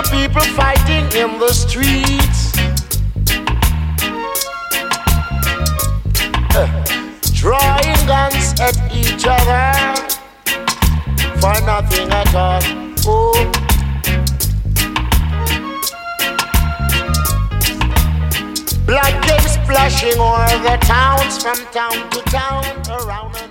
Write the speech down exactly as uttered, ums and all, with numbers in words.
people fighting in the streets, uh, drawing guns at each other for nothing at all. Oh, blood came splashing o'er the towns from town to town around.